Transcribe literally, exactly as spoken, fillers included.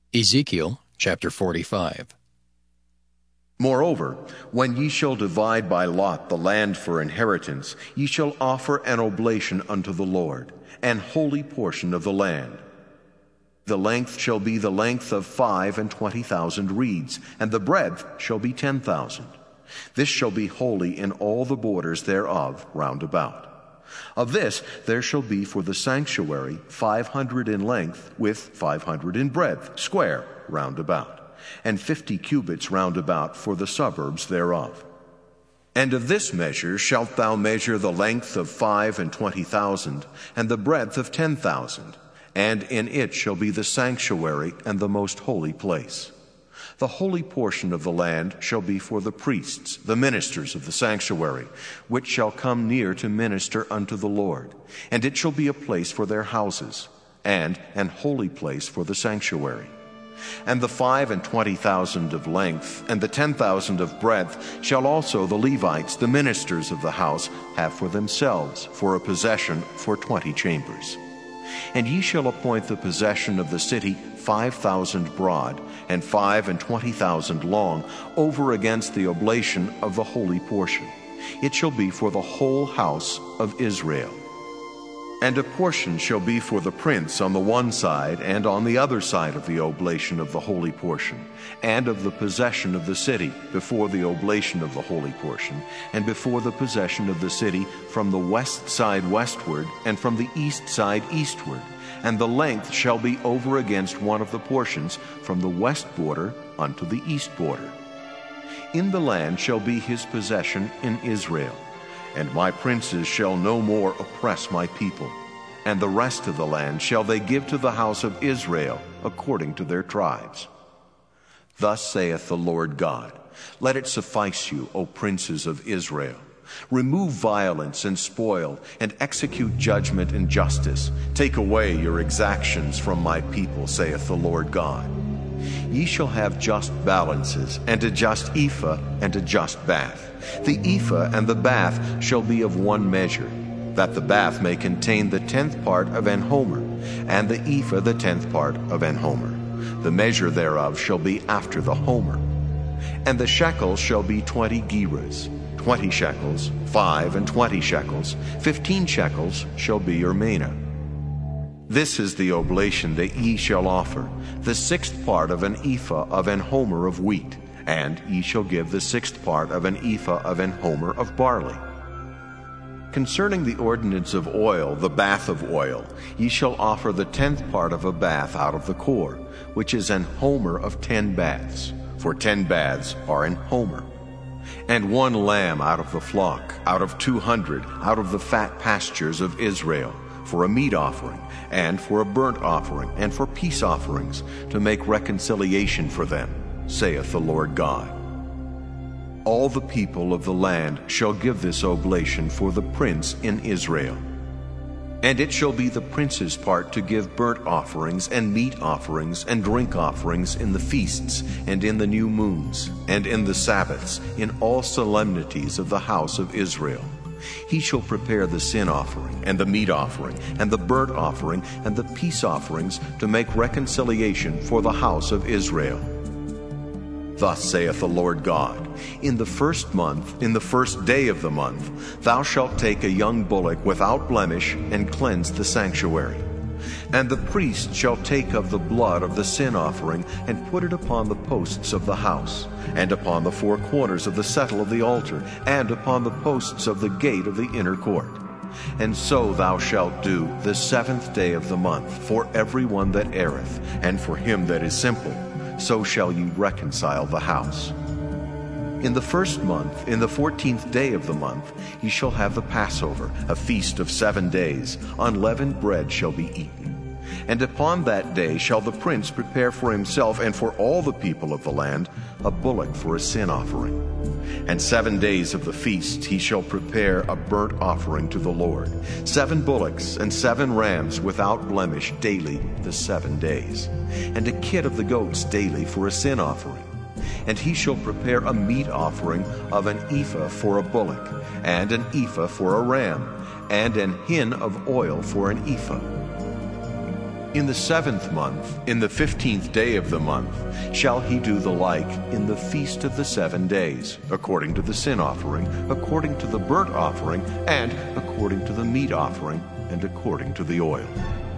Ezekiel chapter forty-five. Moreover, when ye shall divide by lot the land for inheritance, ye shall offer an oblation unto the Lord, an holy portion of the land. The length shall be the length of five and twenty thousand reeds, and the breadth shall be ten thousand. This shall be holy in all the borders thereof round about. Of this there shall be for the sanctuary five hundred in length, with five hundred in breadth, square round about, and fifty cubits round about for the suburbs thereof. And of this measure shalt thou measure the length of five and twenty thousand, and the breadth of ten thousand, and in it shall be the sanctuary and the most holy place. The holy portion of the land shall be for the priests, the ministers of the sanctuary, which shall come near to minister unto the Lord, and it shall be a place for their houses, and an holy place for the sanctuary. And the five and twenty thousand of length, and the ten thousand of breadth, shall also the Levites, the ministers of the house, have for themselves, for a possession for twenty chambers. And ye shall appoint the possession of the city five thousand broad, and five and twenty thousand long, over against the oblation of the holy portion. It shall be for the whole house of Israel. And a portion shall be for the prince on the one side, and on the other side of the oblation of the holy portion, and of the possession of the city, before the oblation of the holy portion, and before the possession of the city, from the west side westward, and from the east side eastward. And the length shall be over against one of the portions, from the west border unto the east border. In the land shall be his possession in Israel. And my princes shall no more oppress my people. And the rest of the land shall they give to the house of Israel, according to their tribes. Thus saith the Lord God, Let it suffice you, O princes of Israel. Remove violence and spoil, and execute judgment and justice. Take away your exactions from my people, saith the Lord God. Ye shall have just balances, and a just ephah, and a just bath. The ephah and the bath shall be of one measure, that the bath may contain the tenth part of an homer, and the ephah the tenth part of an homer. The measure thereof shall be after the homer. And the shekels shall be twenty gerahs, twenty shekels, five and twenty shekels, fifteen shekels shall be your mina. This is the oblation that ye shall offer, the sixth part of an ephah of an homer of wheat, and ye shall give the sixth part of an ephah of an homer of barley. Concerning the ordinance of oil, the bath of oil, ye shall offer the tenth part of a bath out of the core, which is an homer of ten baths, for ten baths are an homer. And one lamb out of the flock, out of two hundred, out of the fat pastures of Israel, for a meat offering, and for a burnt offering, and for peace offerings, to make reconciliation for them, saith the Lord God. All the people of the land shall give this oblation for the prince in Israel. And it shall be the prince's part to give burnt offerings, and meat offerings, and drink offerings in the feasts, and in the new moons, and in the Sabbaths, in all solemnities of the house of Israel. He shall prepare the sin offering, and the meat offering, and the burnt offering, and the peace offerings, to make reconciliation for the house of Israel. Thus saith the Lord God, In the first month, in the first day of the month, thou shalt take a young bullock without blemish, and cleanse the sanctuary. And the priest shall take of the blood of the sin offering, and put it upon the posts of the house, and upon the four corners of the settle of the altar, and upon the posts of the gate of the inner court. And so thou shalt do the seventh day of the month, for every one that erreth, and for him that is simple. So shall ye reconcile the house. In the first month, in the fourteenth day of the month, ye shall have the Passover, a feast of seven days. Unleavened bread shall be eaten. And upon that day shall the prince prepare for himself and for all the people of the land a bullock for a sin offering. And seven days of the feast he shall prepare a burnt offering to the Lord, seven bullocks and seven rams without blemish daily the seven days, and a kid of the goats daily for a sin offering. And he shall prepare a meat offering of an ephah for a bullock, and an ephah for a ram, and an hin of oil for an ephah. In the seventh month, in the fifteenth day of the month, shall he do the like in the feast of the seven days, according to the sin offering, according to the burnt offering, and according to the meat offering, and according to the oil.